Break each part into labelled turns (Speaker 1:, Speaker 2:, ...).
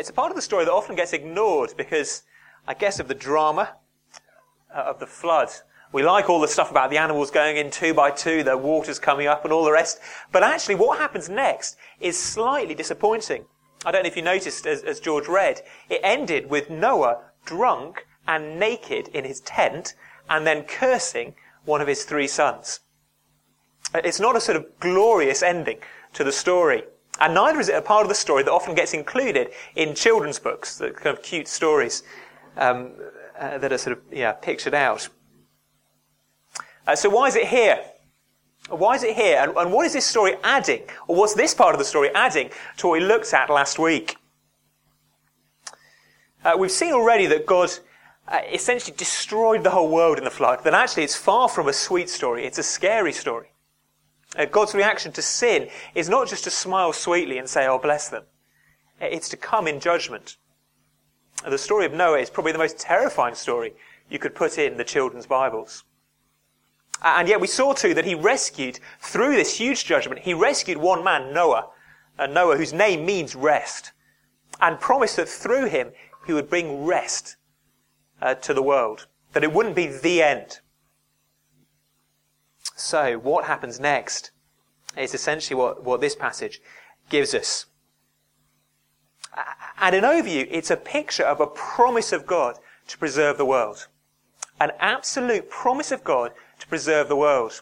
Speaker 1: It's a part of the story that often gets ignored because, I guess, of the drama of the flood. We like all the stuff about the animals going in 2 by 2, the waters coming up and all the rest. But actually what happens next is slightly disappointing. I don't know if you noticed as George read, it ended with Noah drunk and naked in his tent and then cursing one of his 3 sons. It's not a sort of glorious ending to the story. And neither is it a part of the story that often gets included in children's books, the kind of cute stories that are sort of pictured out. So why is it here? Why is it here? And what is this story adding? Or what's this part of the story adding to what we looked at last week? We've seen already that God essentially destroyed the whole world in the flood. That actually it's far from a sweet story. It's a scary story. God's reaction to sin is not just to smile sweetly and say, oh, bless them. It's to come in judgment. The story of Noah is probably the most terrifying story you could put in the children's Bibles. And yet we saw too that he rescued, through this huge judgment, he rescued one man, Noah, whose name means rest, and promised that through him he would bring rest to the world, that it wouldn't be the end. So what happens next is essentially what this passage gives us. And in overview, it's a picture of a promise of God to preserve the world. An absolute promise of God to preserve the world.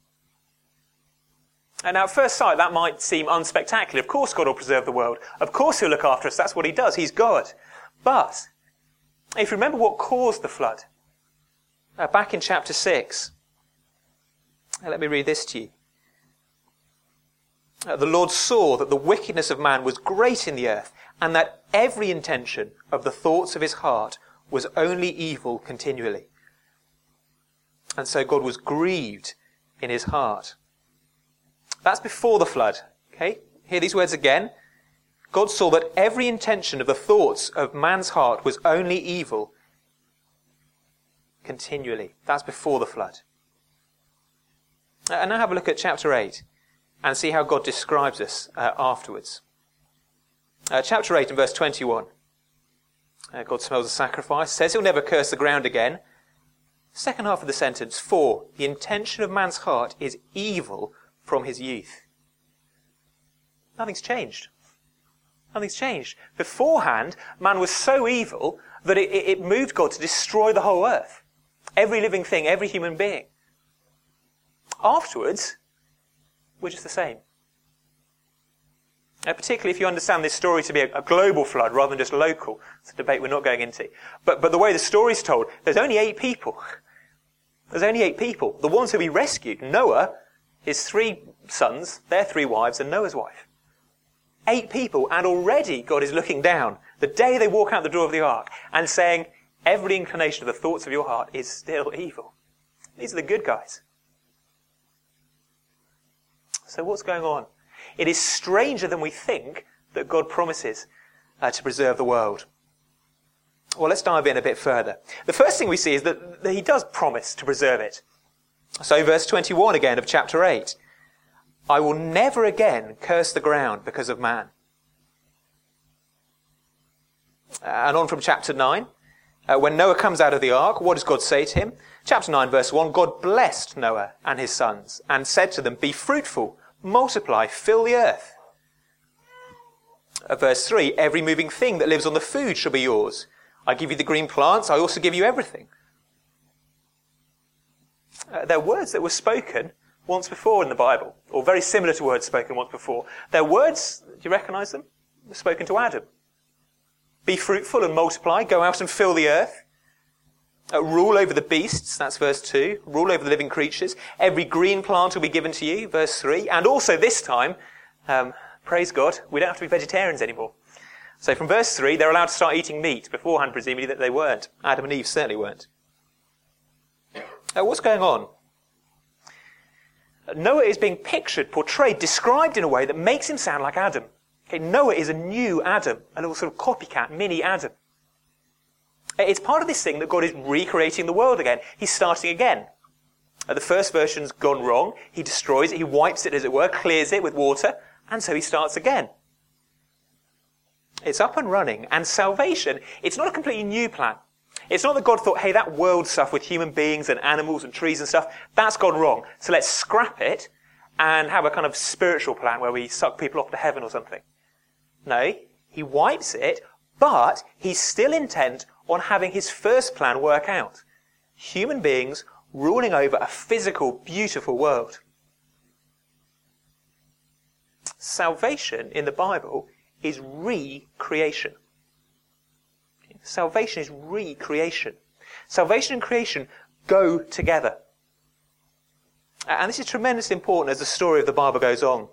Speaker 1: And now at first sight that might seem unspectacular. Of course God will preserve the world. Of course he'll look after us. That's what he does. He's God. But if you remember what caused the flood, back in chapter 6, let me read this to you. The Lord saw that the wickedness of man was great in the earth, and that every intention of the thoughts of his heart was only evil continually. And so God was grieved in his heart. That's before the flood. Okay? Hear these words again. God saw that every intention of the thoughts of man's heart was only evil continually. That's before the flood. And now have a look at chapter 8 and see how God describes us afterwards. Chapter 8 and verse 21. God smells the sacrifice, says he'll never curse the ground again. Second half of the sentence, for the intention of man's heart is evil from his youth. Nothing's changed. Nothing's changed. Beforehand, man was so evil that it moved God to destroy the whole earth. Every living thing, every human being. Afterwards, we're just the same. Particularly if you understand this story to be a global flood rather than just local. It's a debate we're not going into. But the way the story's told, there's only 8 people. There's only 8 people. The ones who he rescued, Noah, his 3 sons, their 3 wives, and Noah's wife. 8 people, and already God is looking down the day they walk out the door of the ark and saying, every inclination of the thoughts of your heart is still evil. These are the good guys. So what's going on? It is stranger than we think that God promises to preserve the world. Well, let's dive in a bit further. The first thing we see is that he does promise to preserve it. So verse 21 again of chapter 8. I will never again curse the ground because of man. And on from chapter 9. When Noah comes out of the ark, what does God say to him? Chapter 9 verse 1, God blessed Noah and his sons and said to them, be fruitful, multiply, fill the earth. Verse 3, every moving thing that lives on the food shall be yours. I give you the green plants, I also give you everything. They're words that were spoken once before in the Bible, or very similar to words spoken once before. They're words, do you recognize them? They're spoken to Adam. Be fruitful and multiply, go out and fill the earth. Rule over the beasts, that's verse 2. Rule over the living creatures. Every green plant will be given to you, verse 3. And also this time, praise God, we don't have to be vegetarians anymore. So from verse 3, they're allowed to start eating meat. Beforehand, presumably, that they weren't. Adam and Eve certainly weren't. What's going on? Noah is being pictured, portrayed, described in a way that makes him sound like Adam. Okay, Noah is a new Adam, a little sort of copycat, mini Adam. It's part of this thing that God is recreating the world again. He's starting again. The first version's gone wrong. He destroys it, he wipes it, as it were, clears it with water, and so he starts again. It's up and running. And salvation, it's not a completely new plan. It's not that God thought, hey, that world stuff with human beings and animals and trees and stuff, that's gone wrong. So let's scrap it and have a kind of spiritual plan where we suck people off to heaven or something. No, he wipes it, but he's still intent on having his first plan work out. Human beings ruling over a physical, beautiful world. Salvation in the Bible is recreation. Salvation is recreation. Salvation and creation go together. And this is tremendously important as the story of the Bible goes on.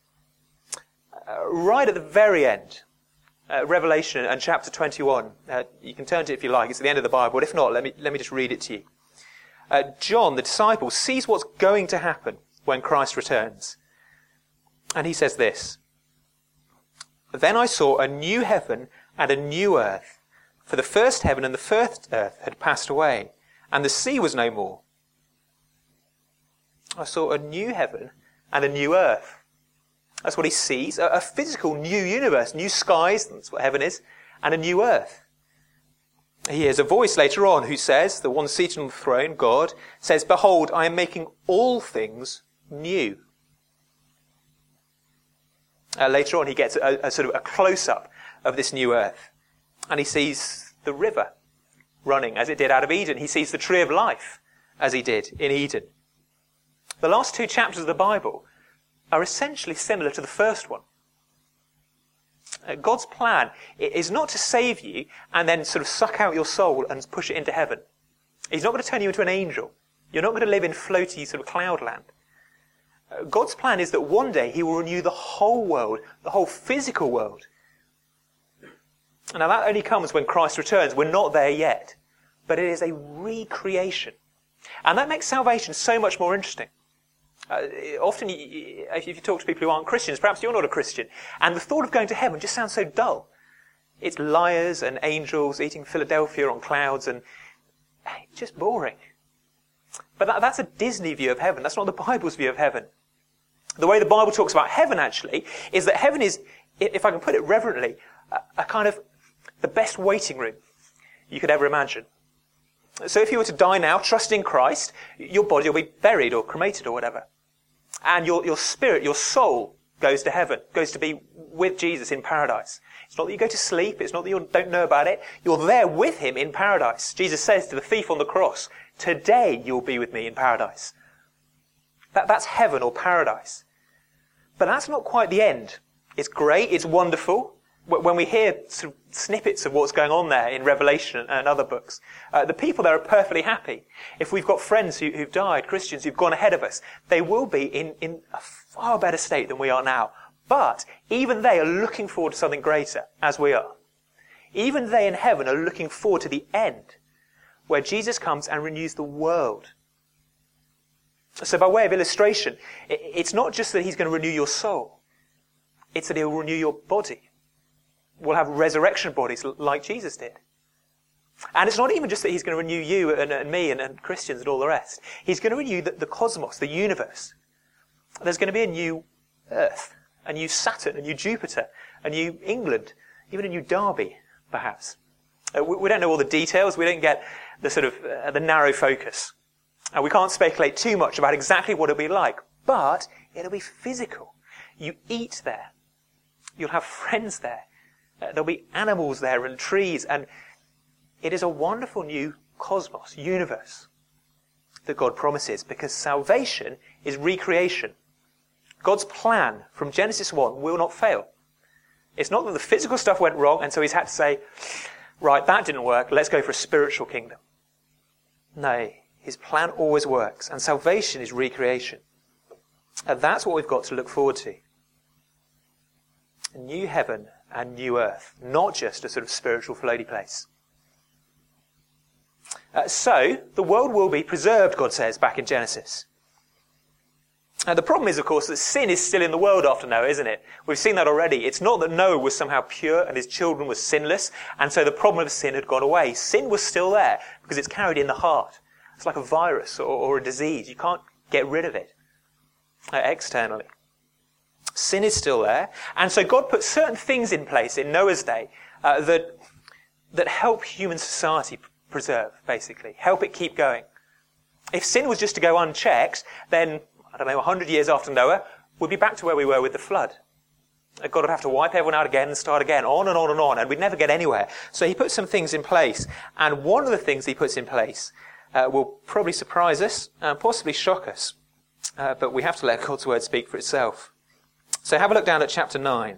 Speaker 1: Right at the very end, Revelation and chapter 21, you can turn to it if you like, it's at the end of the Bible, but if not, let me just read it to you. John, the disciple, sees what's going to happen when Christ returns. And he says this, "Then I saw a new heaven and a new earth, for the first heaven and the first earth had passed away, and the sea was no more." I saw a new heaven and a new earth. That's what he sees, a physical new universe, new skies, that's what heaven is, and a new earth. He hears a voice later on who says, the one seated on the throne, God, says, "Behold, I am making all things new." Later on he gets a sort of a close-up of this new earth. And he sees the river running as it did out of Eden. He sees the tree of life as he did in Eden. The last two chapters of the Bible are essentially similar to the first one. God's plan is not to save you and then sort of suck out your soul and push it into heaven. He's not going to turn you into an angel. You're not going to live in floaty sort of cloud land. God's plan is that one day he will renew the whole world, the whole physical world. Now that only comes when Christ returns. We're not there yet. But it is a recreation. And that makes salvation so much more interesting. Often, if you talk to people who aren't Christians, perhaps you're not a Christian, and the thought of going to heaven just sounds so dull. It's liars and angels eating Philadelphia on clouds, and it's just boring. But that's a Disney view of heaven. That's not the Bible's view of heaven. The way the Bible talks about heaven, actually, is that heaven is, if I can put it reverently, a kind of the best waiting room you could ever imagine. So if you were to die now, trusting Christ, your body will be buried or cremated or whatever. And your spirit, your soul, goes to heaven, goes to be with Jesus in paradise. It's not that you go to sleep, it's not that you don't know about it. You're there with him in paradise. Jesus says to the thief on the cross, "Today you'll be with me in paradise." That's heaven or paradise. But that's not quite the end. It's great, it's wonderful. When we hear sort of snippets of what's going on there in Revelation and other books, the people there are perfectly happy. If we've got friends who've died, Christians who've gone ahead of us, they will be in a far better state than we are now. But even they are looking forward to something greater, as we are. Even they in heaven are looking forward to the end, where Jesus comes and renews the world. So by way of illustration, it's not just that he's going to renew your soul. It's that he'll renew your body. We'll have resurrection bodies like Jesus did. And it's not even just that he's going to renew you and me and Christians and all the rest. He's going to renew the cosmos, the universe. There's going to be a new Earth, a new Saturn, a new Jupiter, a new England, even a new Derby, perhaps. We don't know all the details. We don't get the sort of the narrow focus. We can't speculate too much about exactly what it'll be like. But it'll be physical. You eat there. You'll have friends there. There'll be animals there and trees, and it is a wonderful new cosmos, universe, that God promises, because salvation is recreation. God's plan from Genesis 1 will not fail. It's not that the physical stuff went wrong, and so he's had to say, right, that didn't work, let's go for a spiritual kingdom. No, his plan always works, and salvation is recreation. And that's what we've got to look forward to. A new heaven and new earth, not just a sort of spiritual floaty place. So, the world will be preserved, God says, back in Genesis. The problem is, of course, that sin is still in the world after Noah, isn't it? We've seen that already. It's not that Noah was somehow pure and his children were sinless, and so the problem of sin had gone away. Sin was still there, because it's carried in the heart. It's like a virus or a disease. You can't get rid of it externally. Sin is still there. And so God put certain things in place in Noah's day that help human society preserve, basically. Help it keep going. If sin was just to go unchecked, then, 100 years after Noah, we'd be back to where we were with the flood. God would have to wipe everyone out again and start again, on and on and on, and we'd never get anywhere. So he put some things in place, and one of the things he puts in place will probably surprise us and possibly shock us. But we have to let God's word speak for itself. So have a look down at chapter 9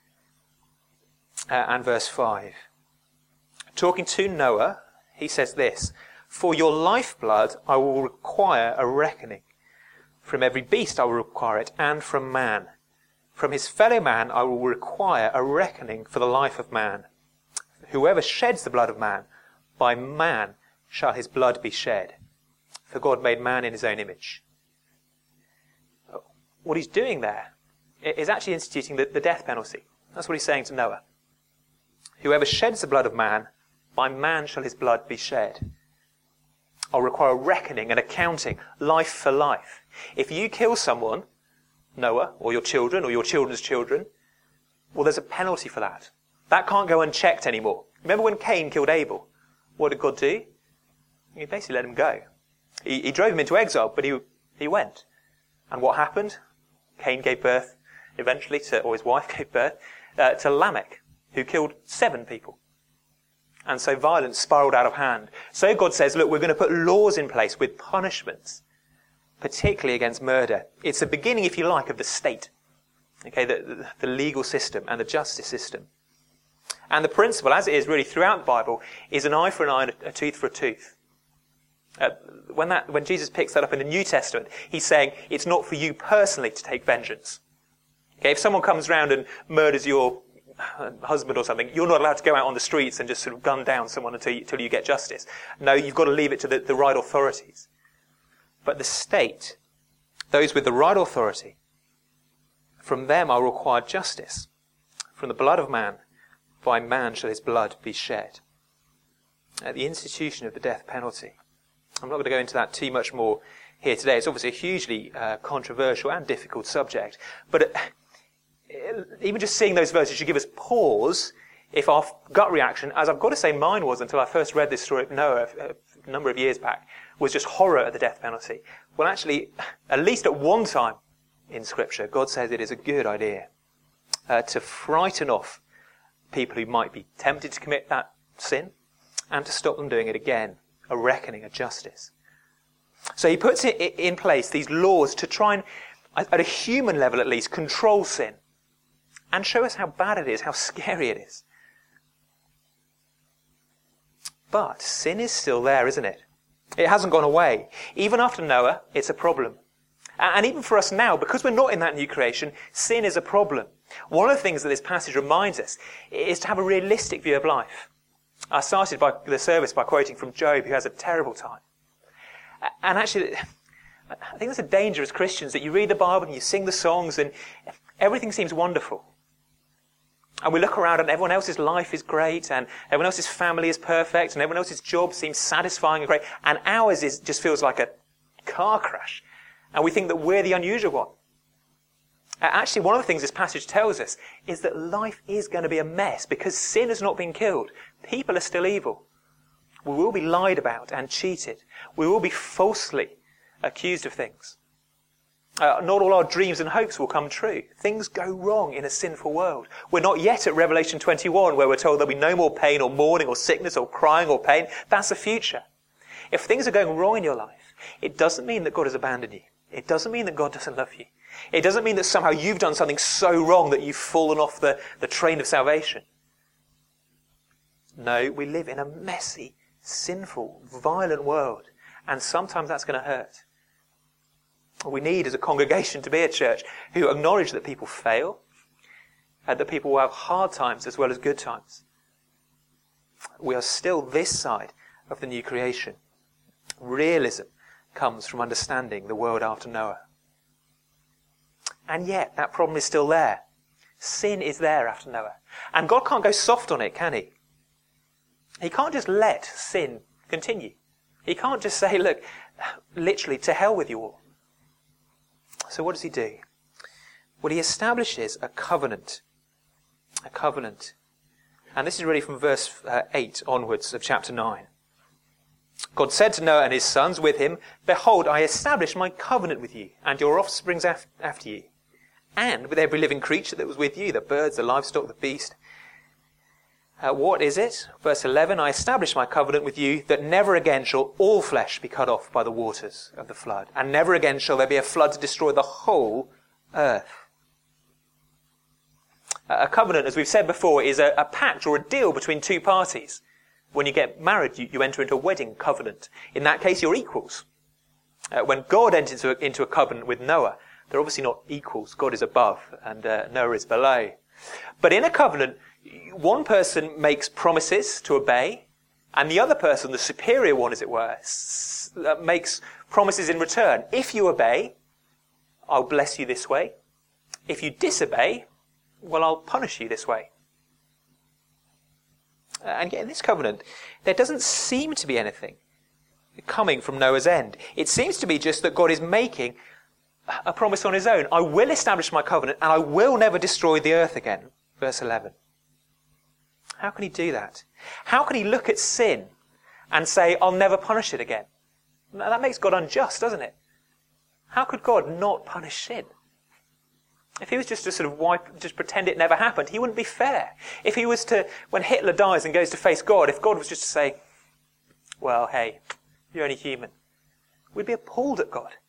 Speaker 1: and verse 5. Talking to Noah, he says this, "For your lifeblood I will require a reckoning. From every beast I will require it, and from man. From his fellow man I will require a reckoning for the life of man. Whoever sheds the blood of man, by man shall his blood be shed. For God made man in his own image." What he's doing there is actually instituting the death penalty. That's what he's saying to Noah. Whoever sheds the blood of man, by man shall his blood be shed. I'll require a reckoning, an accounting, life for life. If you kill someone, Noah, or your children, or your children's children, well, there's a penalty for that. That can't go unchecked anymore. Remember when Cain killed Abel? What did God do? He basically let him go. He drove him into exile, but he went. And what happened? Cain gave birth, eventually, or his wife gave birth, to Lamech, who killed 7 people. And so violence spiraled out of hand. So God says, look, we're going to put laws in place with punishments, particularly against murder. It's the beginning, if you like, of the state. Okay, the legal system and the justice system. And the principle, as it is really throughout the Bible, is an eye for an eye and a tooth for a tooth. When Jesus picks that up in the New Testament, he's saying it's not for you personally to take vengeance. Okay, if someone comes round and murders your husband or something, you're not allowed to go out on the streets and just sort of gun down someone until you get justice. No, you've got to leave it to the right authorities. But the state, those with the right authority, from them are required justice. From the blood of man, by man shall his blood be shed. At the institution of the death penalty. I'm not going to go into that too much more here today. It's obviously a hugely controversial and difficult subject. But even just seeing those verses should give us pause if our gut reaction, as I've got to say mine was until I first read this story of Noah a number of years back, was just horror at the death penalty. Well, actually, at least at one time in Scripture, God says it is a good idea to frighten off people who might be tempted to commit that sin and to stop them doing it again. A reckoning, a justice. So he puts it in place, these laws, to try and, at a human level at least, control sin and show us how bad it is, how scary it is. But sin is still there, isn't it? It hasn't gone away. Even after Noah, it's a problem. And even for us now, because we're not in that new creation, sin is a problem. One of the things that this passage reminds us is to have a realistic view of life. I started the service by quoting from Job, who has a terrible time. And actually, I think there's a danger as Christians that you read the Bible and you sing the songs and everything seems wonderful. And we look around and everyone else's life is great and everyone else's family is perfect and everyone else's job seems satisfying and great. And ours just feels like a car crash. And we think that we're the unusual one. Actually, one of the things this passage tells us is that life is going to be a mess because sin has not been killed. People are still evil. We will be lied about and cheated. We will be falsely accused of things. Not all our dreams and hopes will come true. Things go wrong in a sinful world. We're not yet at Revelation 21 where we're told there'll be no more pain or mourning or sickness or crying or pain. That's the future. If things are going wrong in your life, it doesn't mean that God has abandoned you. It doesn't mean that God doesn't love you. It doesn't mean that somehow you've done something so wrong that you've fallen off the train of salvation. No, we live in a messy, sinful, violent world. And sometimes that's going to hurt. We need as a congregation to be a church who acknowledge that people fail, and that people will have hard times as well as good times. We are still this side of the new creation. Realism comes from understanding the world after Noah. And yet, that problem is still there. Sin is there after Noah. And God can't go soft on it, can he? He can't just let sin continue. He can't just say, look, literally, to hell with you all. So what does he do? Well, he establishes a covenant. A covenant. And this is really from verse 8 onwards of chapter 9. God said to Noah and his sons with him, "Behold, I establish my covenant with you and your offsprings after you, and with every living creature that was with you, the birds, the livestock, the beast." What is it? Verse 11, "I establish my covenant with you that never again shall all flesh be cut off by the waters of the flood, and never again shall there be a flood to destroy the whole earth." A covenant, as we've said before, is a pact or a deal between two parties. When you get married, you enter into a wedding covenant. In that case, you're equals. When God enters into a covenant with Noah, they're obviously not equals. God is above and Noah is below. But in a covenant, one person makes promises to obey, and the other person, the superior one as it were, makes promises in return. If you obey, I'll bless you this way. If you disobey, well, I'll punish you this way. And yet in this covenant, there doesn't seem to be anything coming from Noah's end. It seems to be just that God is making a promise on his own. I will establish my covenant and I will never destroy the earth again. Verse 11. How can he do that? How can he look at sin and say, I'll never punish it again? Now, that makes God unjust, doesn't it? How could God not punish sin? If he was just to sort of just pretend it never happened, he wouldn't be fair. If he was to, when Hitler dies and goes to face God, if God was just to say, well, hey, you're only human, we'd be appalled at God.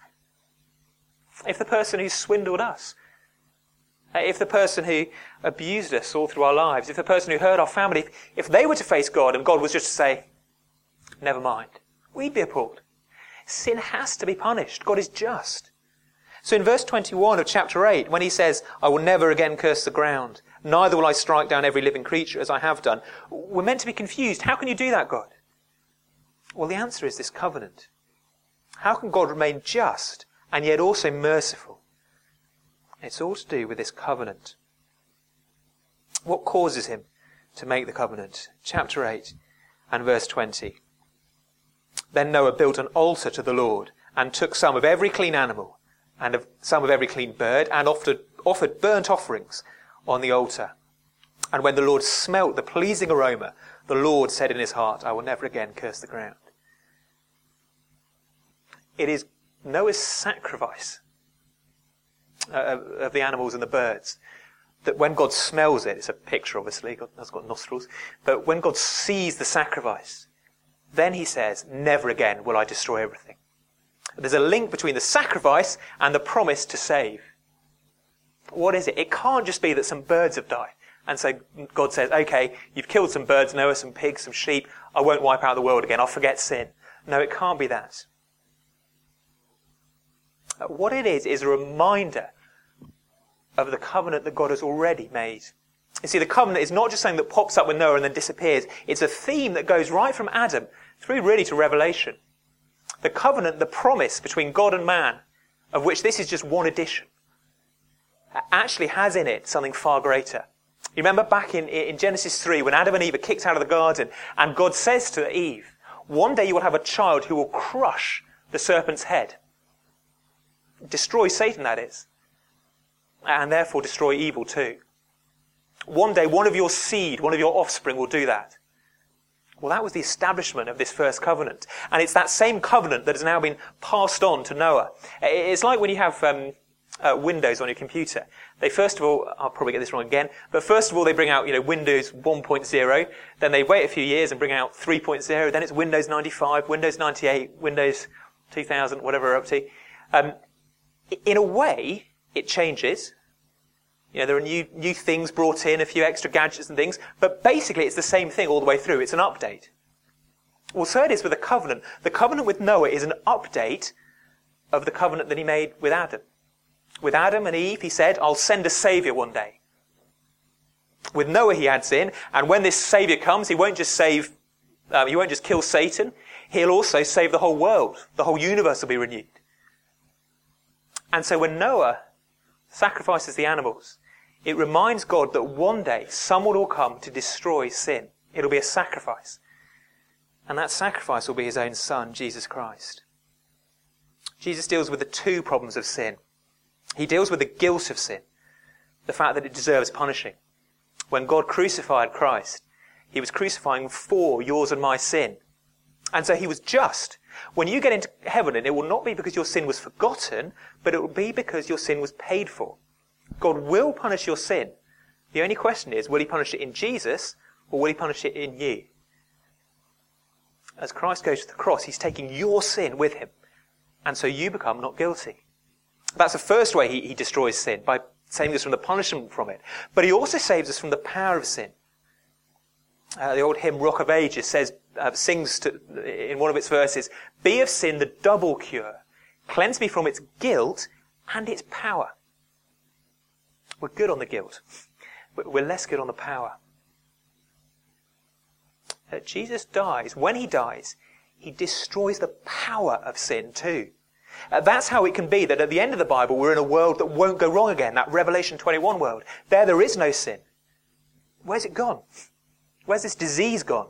Speaker 1: If the person who swindled us, if the person who abused us all through our lives, if the person who hurt our family, if they were to face God and God was just to say, never mind, we'd be appalled. Sin has to be punished. God is just. So in verse 21 of chapter 8, when he says, I will never again curse the ground, neither will I strike down every living creature as I have done, we're meant to be confused. How can you do that, God? Well, the answer is this covenant. How can God remain just and yet also merciful? It's all to do with this covenant. What causes him to make the covenant? Chapter 8 and verse 20. Then Noah built an altar to the Lord and took some of every clean animal and of some of every clean bird, and offered burnt offerings on the altar. And when the Lord smelt the pleasing aroma, the Lord said in his heart, I will never again curse the ground. It is Noah's sacrifice of the animals and the birds that when God smells it, it's a picture obviously, God has got nostrils, but when God sees the sacrifice, then he says, never again will I destroy everything. There's a link between the sacrifice and the promise to save. What is it? It can't just be that some birds have died. And so God says, okay, you've killed some birds, Noah, some pigs, some sheep. I won't wipe out the world again. I'll forget sin. No, it can't be that. What it is a reminder of the covenant that God has already made. You see, the covenant is not just something that pops up with Noah and then disappears. It's a theme that goes right from Adam through really to Revelation. The covenant, the promise between God and man, of which this is just one addition, actually has in it something far greater. You remember back in Genesis 3 when Adam and Eve are kicked out of the garden and God says to Eve, one day you will have a child who will crush the serpent's head. Destroy Satan, that is. And therefore destroy evil too. One day one of your seed, one of your offspring will do that. Well, that was the establishment of this first covenant. And it's that same covenant that has now been passed on to Noah. It's like when you have Windows on your computer. They first of all, I'll probably get this wrong again, but first of all they bring out, Windows 1.0, then they wait a few years and bring out 3.0, then it's Windows 95, Windows 98, Windows 2000, whatever we're up to. In a way, it changes. There are new things brought in, a few extra gadgets and things, but basically it's the same thing all the way through. It's an update. Well, so it is with the covenant. The covenant with Noah is an update of the covenant that he made with Adam. With Adam and Eve, he said, I'll send a saviour one day. With Noah, he adds in, and when this saviour comes, he won't just kill Satan, he'll also save the whole world. The whole universe will be renewed. And so when Noah sacrifices the animals, it reminds God that one day someone will come to destroy sin. It'll be a sacrifice. And that sacrifice will be his own son, Jesus Christ. Jesus deals with the two problems of sin. He deals with the guilt of sin, the fact that it deserves punishing. When God crucified Christ, he was crucifying for yours and my sin. And so he was just. When you get into heaven, and it will not be because your sin was forgotten, but it will be because your sin was paid for. God will punish your sin. The only question is, will he punish it in Jesus, or will he punish it in you? As Christ goes to the cross, he's taking your sin with him. And so you become not guilty. That's the first way he destroys sin, by saving us from the punishment from it. But he also saves us from the power of sin. The old hymn, Rock of Ages, sings in one of its verses, "Be of sin the double cure. Cleanse me from its guilt and its power." We're good on the guilt. We're less good on the power. Jesus dies. When he dies, he destroys the power of sin too. That's how it can be that at the end of the Bible, we're in a world that won't go wrong again, that Revelation 21 world. There is no sin. Where's it gone? Where's this disease gone?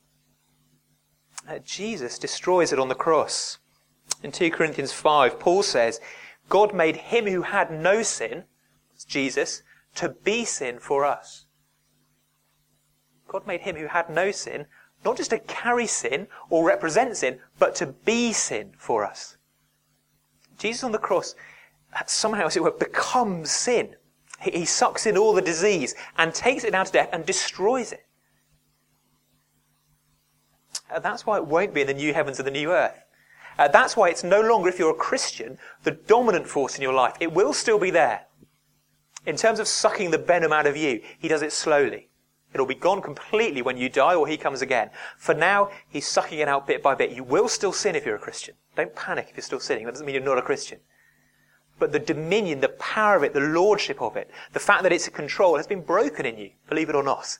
Speaker 1: Jesus destroys it on the cross. In 2 Corinthians 5, Paul says, God made him who had no sin, Jesus, to be sin for us. God made him who had no sin, not just to carry sin or represent sin, but to be sin for us. Jesus on the cross somehow, as it were, becomes sin. He sucks in all the disease and takes it down to death and destroys it. That's why it won't be in the new heavens and the new earth. That's why it's no longer, if you're a Christian, the dominant force in your life. It will still be there. In terms of sucking the venom out of you, he does it slowly. It'll be gone completely when you die or he comes again. For now, he's sucking it out bit by bit. You will still sin if you're a Christian. Don't panic if you're still sinning. That doesn't mean you're not a Christian. But the dominion, the power of it, the lordship of it, the fact that it's a control has been broken in you, believe it or not.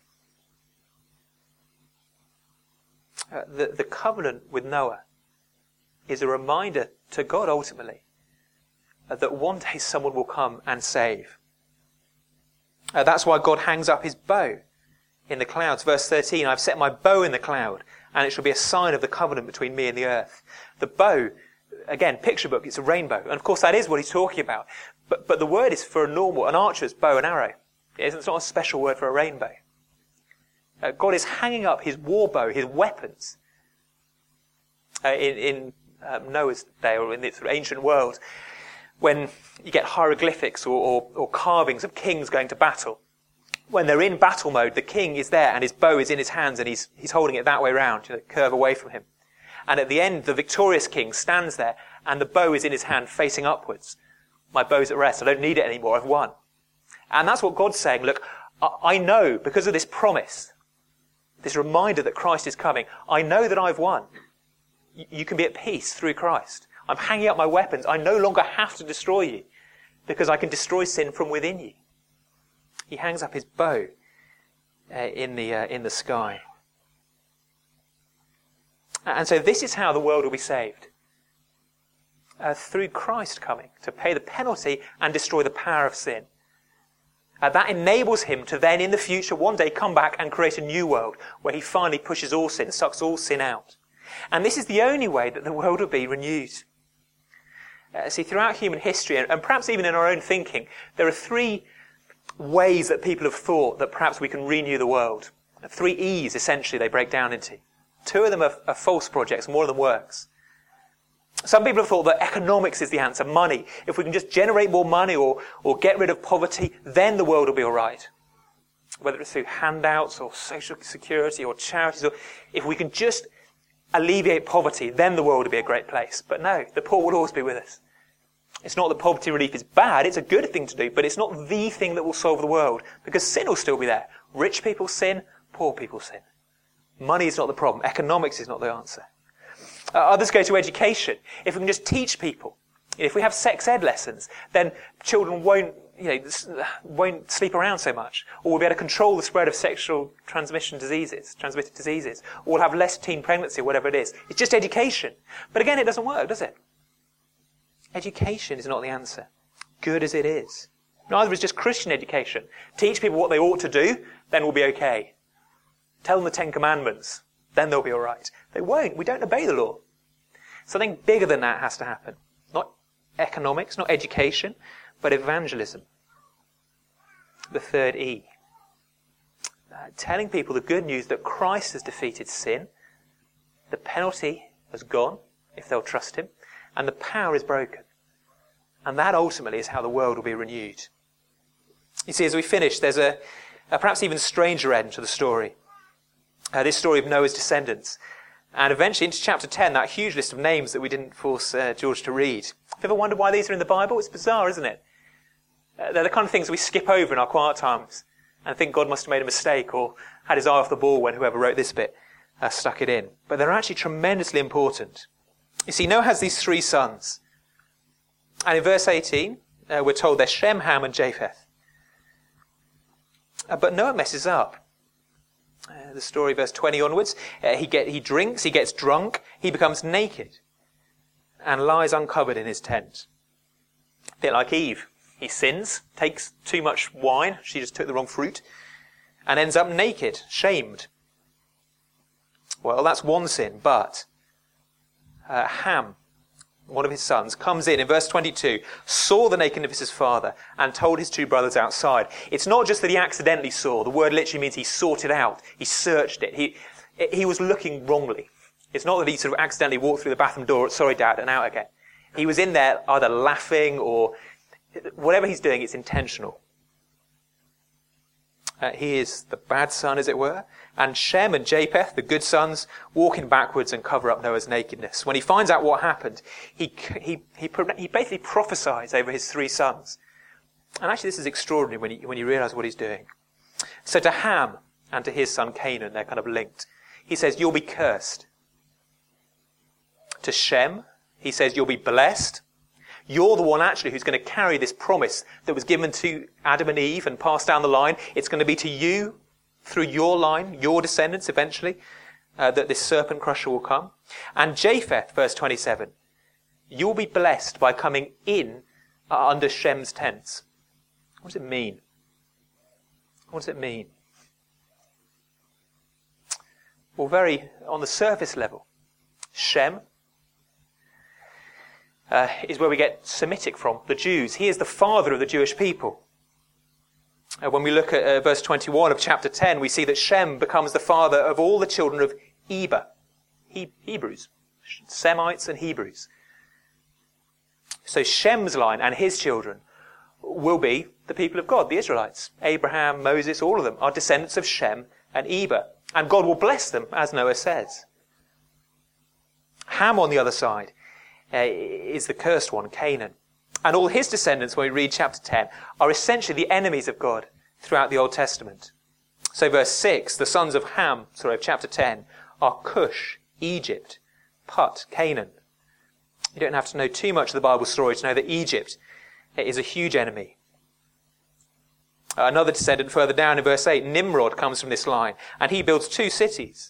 Speaker 1: The covenant with Noah is a reminder to God ultimately that one day someone will come and save. That's why God hangs up his bow in the clouds. Verse 13, I've set my bow in the cloud, and it shall be a sign of the covenant between me and the earth. The bow, again, picture book, it's a rainbow. And of course that is what he's talking about. But the word is for an archer's bow and arrow. It's not a special word for a rainbow. God is hanging up his war bow, his weapons. In Noah's day, or in the sort of ancient world, when you get hieroglyphics or carvings of kings going to battle, when they're in battle mode, the king is there and his bow is in his hands and he's holding it that way round, curve away from him. And at the end, the victorious king stands there and the bow is in his hand facing upwards. My bow's at rest. I don't need it anymore. I've won. And that's what God's saying. Look, I know because of this promise, this reminder that Christ is coming, I know that I've won. You can be at peace through Christ. I'm hanging up my weapons. I no longer have to destroy you because I can destroy sin from within you. He hangs up his bow in the sky. And so this is how the world will be saved. Through Christ coming to pay the penalty and destroy the power of sin. That enables him to then in the future one day come back and create a new world where he finally pushes all sin, sucks all sin out. And this is the only way that the world will be renewed. See, throughout human history, and perhaps even in our own thinking, there are three ways that people have thought that perhaps we can renew the world. 3 E's, essentially, they break down into. 2 of them are false projects, more of them works. Some people have thought that economics is the answer, money. If we can just generate more money or get rid of poverty, then the world will be all right. Whether it's through handouts or social security or charities, or if we can just alleviate poverty, then the world will be a great place. But no, the poor will always be with us. It's not that poverty relief is bad, it's a good thing to do, but it's not the thing that will solve the world, because sin will still be there. Rich people sin, poor people sin. Money is not the problem, economics is not the answer. Others go to education. If we can just teach people, if we have sex ed lessons, then children won't sleep around so much, or we'll be able to control the spread of sexual transmitted diseases, or we'll have less teen pregnancy, or whatever it is. It's just education. But again, it doesn't work, does it? Education is not the answer, good as it is. Neither is just Christian education. Teach people what they ought to do, then we'll be okay. Tell them the 10 Commandments, then they'll be all right. They won't. We don't obey the law. Something bigger than that has to happen. Not economics, not education, but evangelism. The third E. Telling people the good news that Christ has defeated sin, the penalty has gone if they'll trust him, and the power is broken. And that ultimately is how the world will be renewed. You see, as we finish, there's a perhaps even stranger end to the story. This story of Noah's descendants. And eventually into chapter 10, that huge list of names that we didn't force George to read. Have you ever wondered why these are in the Bible? It's bizarre, isn't it? They're the kind of things we skip over in our quiet times and think God must have made a mistake or had his eye off the ball when whoever wrote this bit stuck it in. But they're actually tremendously important. You see, Noah has these 3 sons. And in verse 18, we're told they're Shem, Ham, and Japheth. But Noah messes up. The story, verse 20 onwards, he drinks, he gets drunk, he becomes naked and lies uncovered in his tent. A bit like Eve. He sins, takes too much wine, she just took the wrong fruit, and ends up naked, shamed. Well, that's one sin, but Ham, one of his sons, comes in verse 22, saw the nakedness of his father, and told his 2 brothers outside. It's not just that he accidentally saw. The word literally means he sought it out. He searched it. He was looking wrongly. It's not that he sort of accidentally walked through the bathroom door, sorry dad, and out again. He was in there either laughing or whatever he's doing, it's intentional. He is the bad son, as it were, and Shem and Japheth, the good sons, walk in backwards and cover up Noah's nakedness. When he finds out what happened, he basically prophesies over his 3 sons. And actually this is extraordinary when you realise what he's doing. So to Ham and to his son Canaan, they're kind of linked. He says, you'll be cursed. To Shem, he says, you'll be blessed. You're the one actually who's going to carry this promise that was given to Adam and Eve and passed down the line. It's going to be to you, through your line, your descendants eventually, that this serpent crusher will come. And Japheth, verse 27, you'll be blessed by coming in under Shem's tents. What does it mean? What does it mean? Well, very on the surface level, Shem is where we get Semitic from, the Jews. He is the father of the Jewish people. When we look at verse 21 of chapter 10, we see that Shem becomes the father of all the children of Eber, Hebrews, Semites and Hebrews. So Shem's line and his children will be the people of God, the Israelites. Abraham, Moses, all of them are descendants of Shem and Eber. And God will bless them, as Noah says. Ham, on the other side, is the cursed one, Canaan. And all his descendants, when we read chapter 10, are essentially the enemies of God throughout the Old Testament. So verse 6, the sons of chapter 10, are Cush, Egypt, Put, Canaan. You don't have to know too much of the Bible story to know that Egypt is a huge enemy. Another descendant further down in verse 8, Nimrod, comes from this line, and he builds 2 cities.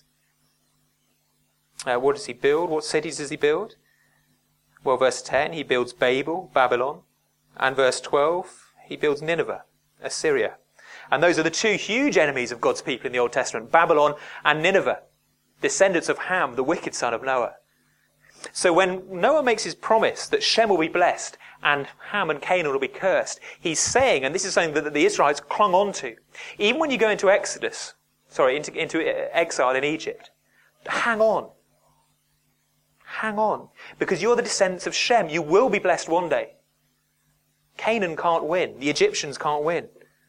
Speaker 1: What does he build? What cities does he build? Well, verse 10, he builds Babel, Babylon, and verse 12, he builds Nineveh, Assyria. And those are the 2 huge enemies of God's people in the Old Testament, Babylon and Nineveh, descendants of Ham, the wicked son of Noah. So when Noah makes his promise that Shem will be blessed and Ham and Canaan will be cursed, he's saying, and this is something that the Israelites clung on to, even when you go into into exile in Egypt, hang on. Hang on. Because you're the descendants of Shem. You will be blessed one day. Canaan can't win. The Egyptians can't win.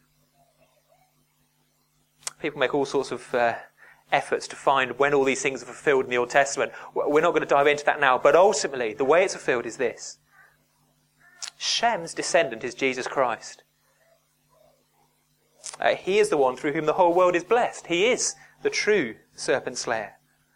Speaker 1: People make all sorts of efforts to find when all these things are fulfilled in the Old Testament. We're not going to dive into that now. But ultimately, the way it's fulfilled is this. Shem's descendant is Jesus Christ. He is the one through whom the whole world is blessed. He is the true serpent slayer.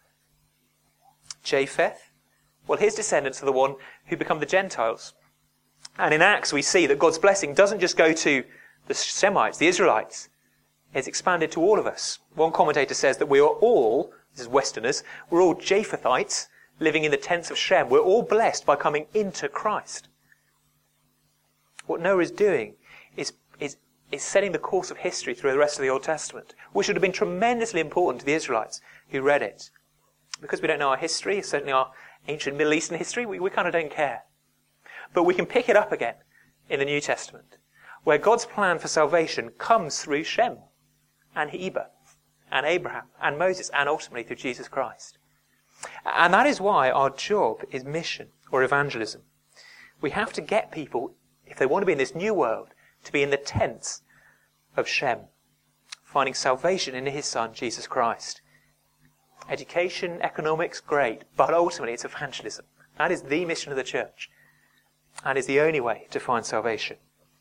Speaker 1: Japheth, well, his descendants are the one who become the Gentiles. And in Acts we see that God's blessing doesn't just go to the Semites, the Israelites. It's expanded to all of us. One commentator says that we are all, this is Westerners, we're all Japhethites living in the tents of Shem. We're all blessed by coming into Christ. What Noah is doing is setting the course of history through the rest of the Old Testament, which would have been tremendously important to the Israelites who read it. Because we don't know our history, certainly our ancient Middle Eastern history, we kind of don't care. But we can pick it up again in the New Testament, where God's plan for salvation comes through Shem and Heber and Abraham and Moses and ultimately through Jesus Christ. And that is why our job is mission or evangelism. We have to get people, if they want to be in this new world, to be in the tents of Shem, finding salvation in his son, Jesus Christ. Education, economics, great, but ultimately it's evangelism. That is the mission of the church. That is the only way to find salvation.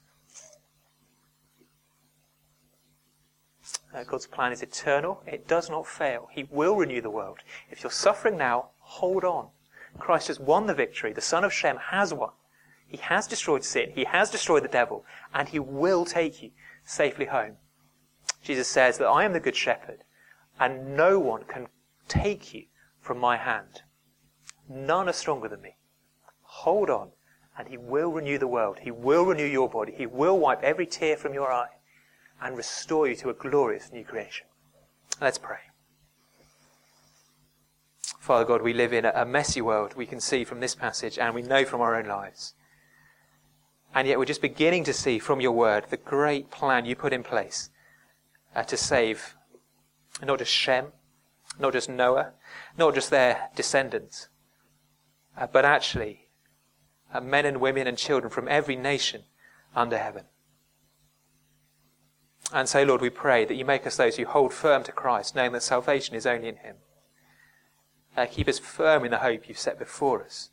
Speaker 1: God's plan is eternal. It does not fail. He will renew the world. If you're suffering now, hold on. Christ has won the victory. The son of Shem has won. He has destroyed sin. He has destroyed the devil. And he will take you safely home. Jesus says that I am the good shepherd and no one can take you from my hand. None are stronger than me. Hold on and he will renew the world. He will renew your body. He will wipe every tear from your eye and restore you to a glorious new creation. Let's pray. Father God, we live in a messy world, we can see from this passage and we know from our own lives. And yet we're just beginning to see from your word the great plan you put in place to save not just Shem, not just Noah, not just their descendants, but actually men and women and children from every nation under heaven. And so, Lord, we pray that you make us those who hold firm to Christ, knowing that salvation is only in him. Keep us firm in the hope you've set before us.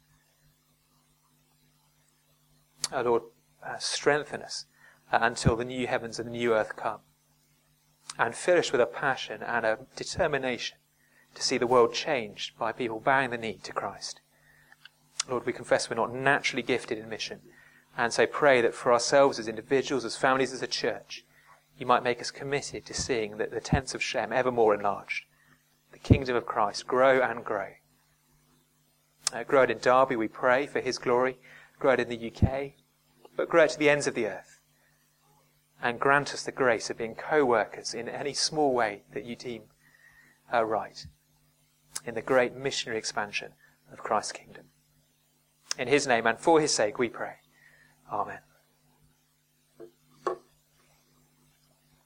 Speaker 1: Lord, strengthen us until the new heavens and the new earth come. And fill us with a passion and a determination to see the world changed by people bowing the knee to Christ. Lord, we confess we're not naturally gifted in mission. And so pray that for ourselves as individuals, as families, as a church, you might make us committed to seeing that the tents of Shem ever more enlarged. The kingdom of Christ grow and grow. Grow it in Derby, we pray, for his glory. Grow it in the UK, but grow it to the ends of the earth. And grant us the grace of being co-workers in any small way that you deem right in the great missionary expansion of Christ's kingdom. In his name and for his sake we pray. Amen.